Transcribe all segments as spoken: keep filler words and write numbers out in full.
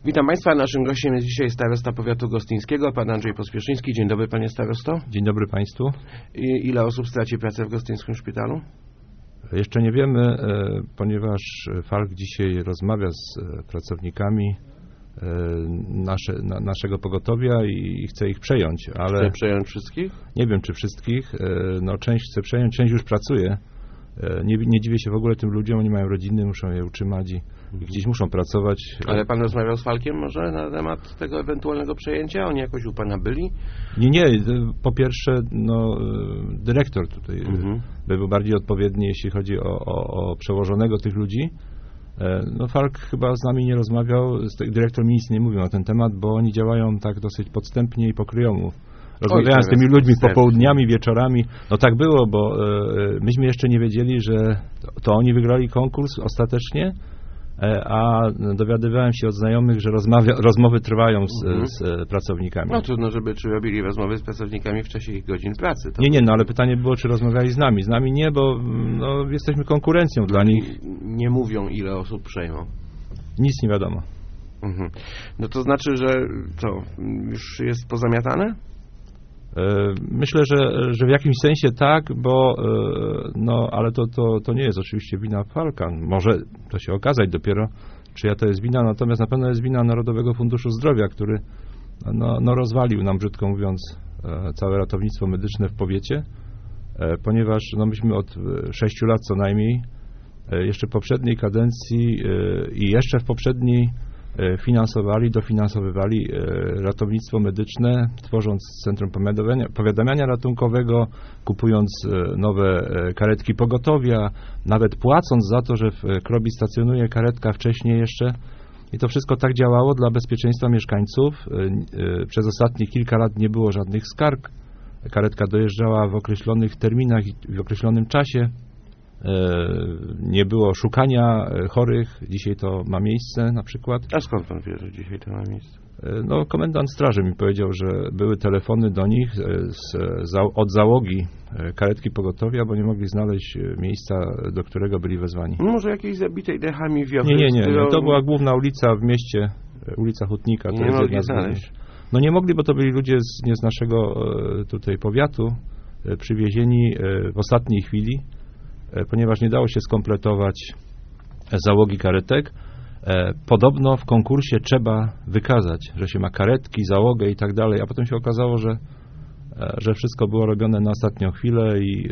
Witam Państwa. Naszym gościem jest dzisiaj starosta powiatu gostyńskiego, pan Andrzej Pospieszyński. Dzień dobry, panie starosto. Dzień dobry państwu. I ile osób straci pracę w gostyńskim szpitalu? Jeszcze nie wiemy, ponieważ Falk dzisiaj rozmawia z pracownikami nasze, na, naszego pogotowia i chce ich przejąć. Ale chce przejąć wszystkich? Nie wiem, czy wszystkich. No, część chce przejąć, część już pracuje. Nie, nie dziwię się w ogóle tym ludziom, oni mają rodziny, muszą je utrzymać i, i gdzieś muszą pracować. Ale pan rozmawiał z Falkiem może na temat tego ewentualnego przejęcia? Oni jakoś u pana byli? Nie, nie. Po pierwsze, no, dyrektor tutaj mhm. by był bardziej odpowiedni, jeśli chodzi o, o, o przełożonego tych ludzi. No, Falk chyba z nami nie rozmawiał, dyrektor mi nic nie mówił na ten temat, bo oni działają tak dosyć podstępnie i pokryjomu. Rozmawiałem z tymi ludźmi popołudniami, wieczorami. No tak było, bo e, myśmy jeszcze nie wiedzieli, że to, to oni wygrali konkurs ostatecznie, e, a dowiadywałem się od znajomych, że rozmawia, rozmowy trwają z, mhm. z e, pracownikami. No trudno, żeby czy robili rozmowy z pracownikami w czasie ich godzin pracy. To nie, nie, no ale pytanie było, czy rozmawiali z nami. Z nami nie, bo no, jesteśmy konkurencją dla nich. Nie mówią, ile osób przejmą. Nic nie wiadomo. Mhm. No to znaczy, że co, już jest pozamiatane? Myślę, że, że w jakimś sensie tak, bo no, ale to, to, to nie jest oczywiście wina Falka. Może to się okazać dopiero, czyja to jest wina, natomiast na pewno jest wina Narodowego Funduszu Zdrowia, który no, no rozwalił nam, brzydko mówiąc, całe ratownictwo medyczne w powiecie, ponieważ no, myśmy od sześciu lat co najmniej, jeszcze w poprzedniej kadencji i jeszcze w poprzedniej finansowali, dofinansowywali ratownictwo medyczne, tworząc Centrum Powiadamiania Ratunkowego, kupując nowe karetki pogotowia, nawet płacąc za to, że w Krobi stacjonuje karetka wcześniej jeszcze. I to wszystko tak działało dla bezpieczeństwa mieszkańców. Przez ostatnie kilka lat nie było żadnych skarg. Karetka dojeżdżała w określonych terminach i w określonym czasie. Nie było szukania chorych, dzisiaj to ma miejsce na przykład. A skąd pan wie, że dzisiaj to ma miejsce? No, komendant straży mi powiedział, że były telefony do nich z, z, od załogi karetki pogotowia, bo nie mogli znaleźć miejsca, do którego byli wezwani. No może jakiejś zabitej dechami wiochy? Nie, nie, nie, nie. To była główna ulica w mieście, ulica Hutnika. To nie jest mogli znaleźć? No nie mogli, bo to byli ludzie z, nie z naszego tutaj powiatu, przywiezieni w ostatniej chwili, ponieważ nie dało się skompletować załogi karetek. Podobno w konkursie trzeba wykazać, że się ma karetki, załogę i tak dalej, a potem się okazało, że, że wszystko było robione na ostatnią chwilę i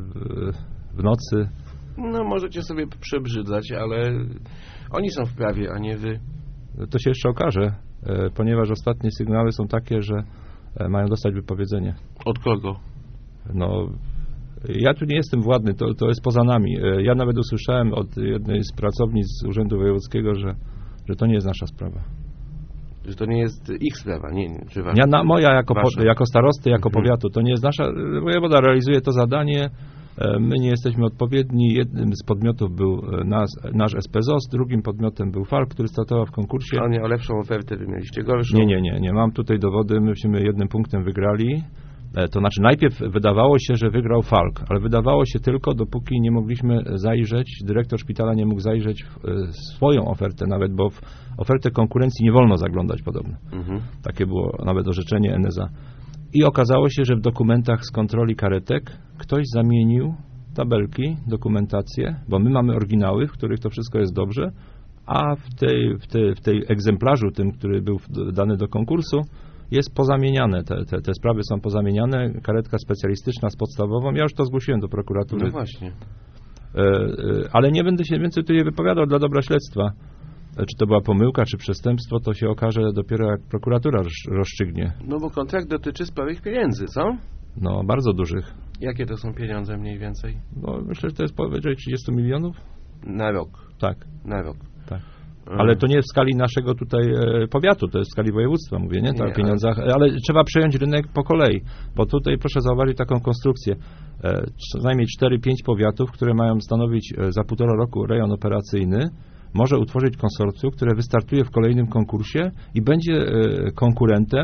w nocy. No możecie sobie przebrzydzać, ale oni są w prawie, a nie wy. To się jeszcze okaże, ponieważ ostatnie sygnały są takie, że mają dostać wypowiedzenie. Od kogo? No... Ja tu nie jestem władny, to, to jest poza nami. Ja nawet usłyszałem od jednej z pracownic z Urzędu Wojewódzkiego, że, że to nie jest nasza sprawa. Że to nie jest ich sprawa, nie, nie czy wasza? Ja, na, moja jako, po, jako starosty, jako mhm. powiatu, to nie jest nasza. Wojewoda realizuje to zadanie, my nie jesteśmy odpowiedni. Jednym z podmiotów był nas, nasz S P Z O S, drugim podmiotem był Falk, który startował w konkursie. A nie o lepszą ofertę, wy mieliście gorszą? Nie, nie, nie, nie. Mam tutaj dowody, myśmy jednym punktem wygrali. To znaczy najpierw wydawało się, że wygrał Falk, ale wydawało się tylko, dopóki nie mogliśmy zajrzeć, dyrektor szpitala nie mógł zajrzeć w swoją ofertę nawet, bo w ofertę konkurencji nie wolno zaglądać podobno. Mhm. Takie było nawet orzeczenie N S A. I okazało się, że w dokumentach z kontroli karetek ktoś zamienił tabelki, dokumentację, bo my mamy oryginały, w których to wszystko jest dobrze, a w tej, w tej, w tej egzemplarzu, tym, który był dany do konkursu, jest pozamieniane, te, te, te sprawy są pozamieniane, karetka specjalistyczna z podstawową, ja już to zgłosiłem do prokuratury. No właśnie. E, e, ale nie będę się więcej tutaj wypowiadał dla dobra śledztwa. E, czy to była pomyłka, czy przestępstwo, to się okaże dopiero jak prokuratura rozstrzygnie. No bo kontrakt dotyczy sporych pieniędzy, co? No, bardzo dużych. Jakie to są pieniądze mniej więcej? No, myślę, że to jest powyżej trzydziestu milionów. Na rok? Tak. Na rok. Tak. Ale to nie w skali naszego tutaj e, powiatu, to jest w skali województwa, mówię, nie? To nie, o pieniądzach, ale... ale trzeba przejąć rynek po kolei, bo tutaj proszę zauważyć taką konstrukcję. E, co najmniej cztery pięć powiatów, które mają stanowić e, za półtora roku rejon operacyjny, może utworzyć konsorcjum, które wystartuje w kolejnym konkursie i będzie e, konkurentem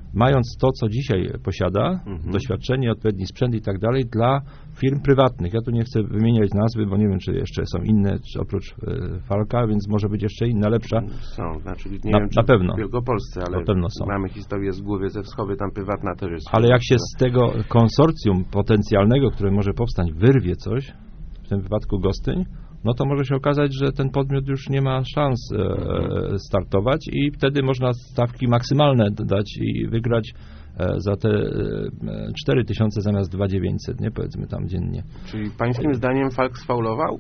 mając to, co dzisiaj posiada, Mhm. doświadczenie, odpowiedni sprzęt i tak dalej, dla firm prywatnych. Ja tu nie chcę wymieniać nazwy, bo nie wiem, czy jeszcze są inne, czy oprócz e, Falka, więc może być jeszcze inna, lepsza. Są, znaczy nie Na- wiem, czy na pewno. w Wielkopolsce, ale Na pewno są. mamy historię z głowy ze Wschowy, tam prywatna też jest. Ale jak się z tego konsorcjum potencjalnego, które może powstać, wyrwie coś, w tym wypadku Gostyń, no to może się okazać, że ten podmiot już nie ma szans e, startować i wtedy można stawki maksymalne dać i wygrać e, za te e, cztery tysiące zamiast dwa tysiące dziewięćset, nie, powiedzmy tam dziennie. Czyli pańskim zdaniem Falk sfaulował?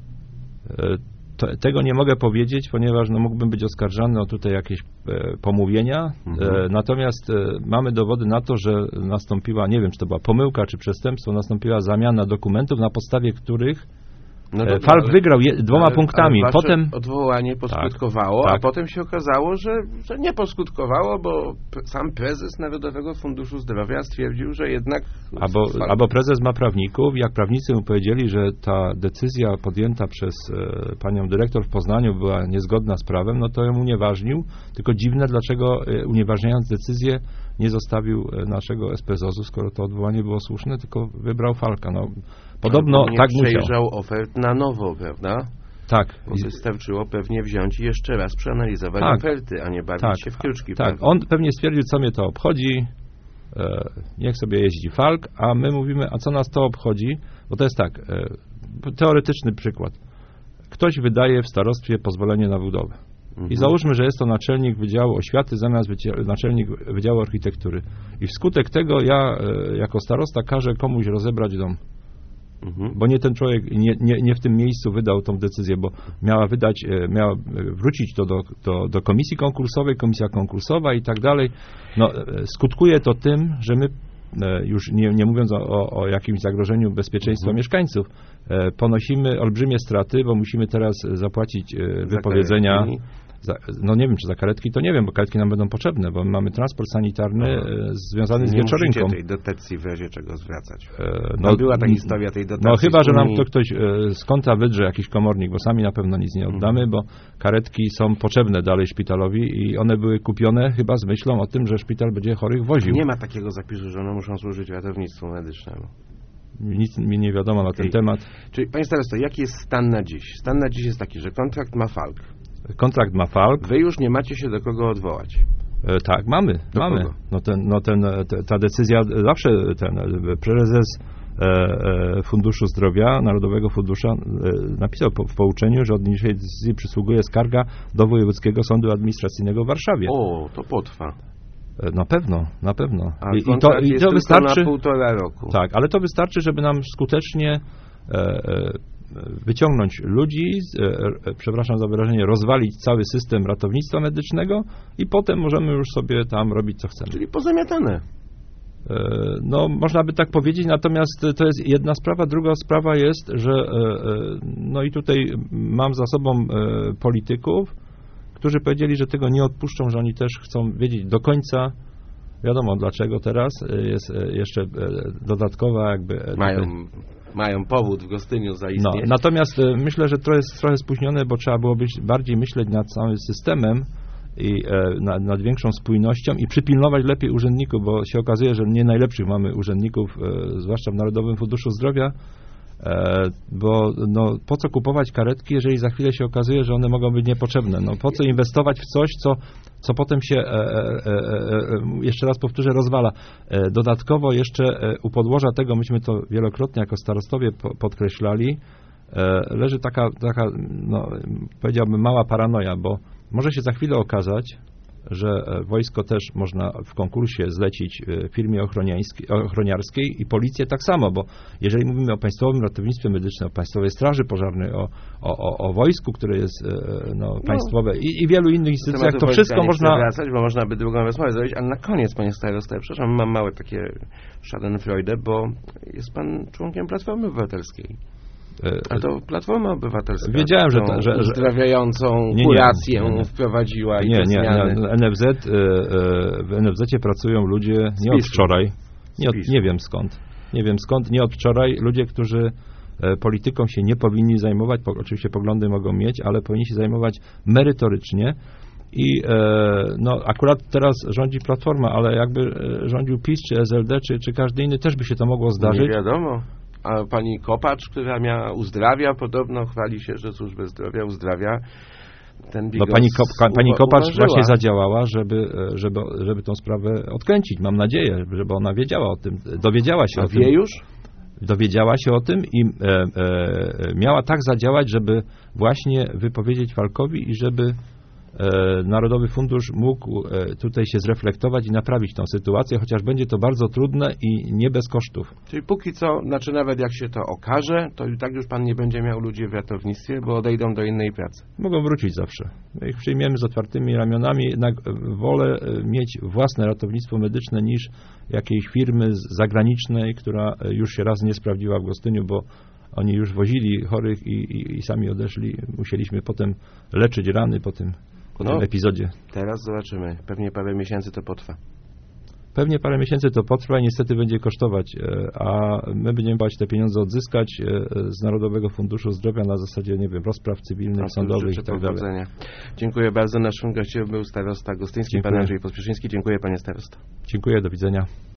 E, to, tego nie mogę powiedzieć, ponieważ no, mógłbym być oskarżany o tutaj jakieś e, pomówienia, Mhm. e, natomiast e, mamy dowody na to, że nastąpiła, nie wiem, czy to była pomyłka, czy przestępstwo, nastąpiła zamiana dokumentów, na podstawie których No E, dobrze, Falk ale- wygrał je, dwoma ale- punktami. ale wasze Potem odwołanie poskutkowało, Tak, a tak. potem się okazało, że, że nie poskutkowało, bo p- sam prezes Narodowego Funduszu Zdrowia stwierdził, że jednak... albo, Falk- albo prezes ma prawników, jak prawnicy mu powiedzieli, że ta decyzja podjęta przez e, panią dyrektor w Poznaniu była niezgodna z prawem, no to ją unieważnił. Tylko dziwne, dlaczego e, unieważniając decyzję nie zostawił e, naszego S P Z O Z-u, skoro to odwołanie było słuszne, tylko wybrał Falka. No, podobno nie tak musiał. przejrzał ofert na nowo, prawda? Tak. Bo I- wystarczyło pewnie wziąć i jeszcze raz przeanalizować Tak. oferty, a nie bawić Tak, się w kruczki. tak. prawda? On pewnie stwierdził, co mnie to obchodzi, e, niech sobie jeździ Falk, a my mówimy, a co nas to obchodzi? Bo to jest tak, e, teoretyczny przykład. Ktoś wydaje w starostwie pozwolenie na budowę. Mhm. I załóżmy, że jest to naczelnik Wydziału Oświaty zamiast wydzia- naczelnik Wydziału Architektury. I wskutek tego ja e, jako starosta każę komuś rozebrać dom. Mhm. Bo nie ten człowiek nie, nie, nie w tym miejscu wydał tą decyzję, bo miała wydać, e, miała e, wrócić to do, do, do komisji konkursowej, komisja konkursowa i tak dalej. No, e, skutkuje to tym, że my, e, już nie, nie mówiąc o, o jakimś zagrożeniu bezpieczeństwa Mhm. mieszkańców, e, ponosimy olbrzymie straty, bo musimy teraz e, zapłacić e, Za wypowiedzenia. karetki. Za, no nie wiem, czy za karetki, to nie wiem, bo karetki nam będą potrzebne, bo mamy transport sanitarny Aha. e, związany z Nie musicie wieczorynką. tej dotacji w razie czego zwracać. E, No, była ta n- historia tej dotacji. No chyba, z że nam Unii. to ktoś e, z konta wydrze jakiś komornik, bo sami na pewno nic nie oddamy, bo karetki są potrzebne dalej szpitalowi i one były kupione chyba z myślą o tym, że szpital będzie chorych woził. Nie ma takiego zapisu, że one muszą służyć ratownictwu medycznemu. Nic mi nie wiadomo na Okej. ten temat. Czyli, panie starosto, jaki jest stan na dziś? Stan na dziś jest taki, że kontrakt ma Falk. Kontrakt ma Falk. Wy już nie macie się do kogo odwołać. E, tak, mamy, Do mamy. kogo? No ten, no ten, e, te, ta decyzja, zawsze ten e, prezes e, e, Funduszu Zdrowia, Narodowego Fundusza e, napisał po, w pouczeniu, że od niniejszej decyzji przysługuje skarga do Wojewódzkiego Sądu Administracyjnego w Warszawie. O, to potrwa. E, Na pewno, na pewno. A I, i to, kontrakt i jest to tylko wystarczy. na półtora roku. Tak, ale to wystarczy, żeby nam skutecznie e, e, wyciągnąć ludzi, z- e, e, przepraszam za wyrażenie, rozwalić cały system ratownictwa medycznego i potem możemy już sobie tam robić co chcemy. Czyli pozamiatane. E, No, można by tak powiedzieć, natomiast to jest jedna sprawa. Druga sprawa jest, że e, e, no i tutaj mam za sobą e, polityków, którzy powiedzieli, że tego nie odpuszczą, że oni też chcą wiedzieć do końca, wiadomo dlaczego teraz, e, jest e, jeszcze e, dodatkowa jakby... e, Mają, tutaj- mają powód w Gostyniu No, zaistnieć. natomiast e, myślę, że to jest trochę spóźnione, bo trzeba było być bardziej myśleć nad całym systemem i e, nad, nad większą spójnością i przypilnować lepiej urzędników, bo się okazuje, że nie najlepszych mamy urzędników, e, zwłaszcza w Narodowym Funduszu Zdrowia, e, bo no, po co kupować karetki, jeżeli za chwilę się okazuje, że one mogą być niepotrzebne. No, po co inwestować w coś, co, co potem się, e, e, e, e, jeszcze raz powtórzę, rozwala. E, dodatkowo jeszcze e, u podłoża tego, myśmy to wielokrotnie jako starostowie po, podkreślali, e, leży taka, taka no, powiedziałbym, mała paranoja, bo może się za chwilę okazać, że e, wojsko też można w konkursie zlecić e, firmie ochroniańskiej- ochroniarskiej i policję tak samo, bo jeżeli mówimy o Państwowym Ratownictwie Medycznym, o Państwowej Straży Pożarnej, o, o, o, o wojsku, które jest e, no, państwowe i, i wielu innych instytucjach, to wszystko nie chcę można... wracać, bo można by drugą rozmowę zrobić, ale na koniec, panie starosto, ja przepraszam, mam małe takie schadenfreude, bo jest pan członkiem Platformy Obywatelskiej. e, A to Platforma Obywatelska. Wiedziałem, że tą ta- że- że- uzdrawiającą Nie, nie, kurację nie, nie. wprowadziła i Nie, te nie, zmiany. nie, N F Z, e, e, w N F Z-cie pracują ludzie nie od PiSu. wczoraj, nie, od, PiSu. nie wiem skąd, nie wiem skąd, nie od wczoraj, ludzie, którzy e, polityką się nie powinni zajmować, po, oczywiście poglądy mogą mieć, ale powinni się zajmować merytorycznie I e, no, akurat teraz rządzi Platforma, ale jakby e, rządził PiS, czy S L D, czy, czy każdy inny, też by się to mogło zdarzyć. Nie wiadomo. A pani Kopacz, która miała uzdrawia, podobno chwali się, że służbę zdrowia uzdrawia. Ten No, bigos pani, Kop, pani uwa- Kopacz uważyła. właśnie zadziałała, żeby, e, żeby, żeby tą sprawę odkręcić. Mam nadzieję, żeby ona wiedziała o tym, dowiedziała się A o tym. wie już? Dowiedziała się o tym i e, e, miała tak zadziałać, żeby właśnie wypowiedzieć Falkowi i żeby e, Narodowy Fundusz mógł e, tutaj się zreflektować i naprawić tą sytuację, chociaż będzie to bardzo trudne i nie bez kosztów. Czyli póki co, znaczy nawet jak się to okaże, to i tak już pan nie będzie miał ludzi w ratownictwie, bo odejdą do innej pracy. Mogą wrócić zawsze. My ich przyjmiemy z otwartymi ramionami, jednak wolę e, mieć własne ratownictwo medyczne niż jakiejś firmy z- zagranicznej, która e, już się raz nie sprawdziła w Gostyniu, bo oni już wozili chorych i, i, i sami odeszli. Musieliśmy potem leczyć rany po tym, po No. tym epizodzie. Teraz zobaczymy. Pewnie parę miesięcy to potrwa. Pewnie parę miesięcy to potrwa i niestety będzie kosztować, e, a my będziemy bać te pieniądze odzyskać e, z Narodowego Funduszu Zdrowia na zasadzie, nie wiem, rozpraw cywilnych, sądowych i tak dalej. Powodzenia. Dziękuję bardzo. Naszym gościem był starosta gostyński, pan Dziękuję. Andrzej Pospieszyński. Dziękuję, panie starosto. Dziękuję, do widzenia.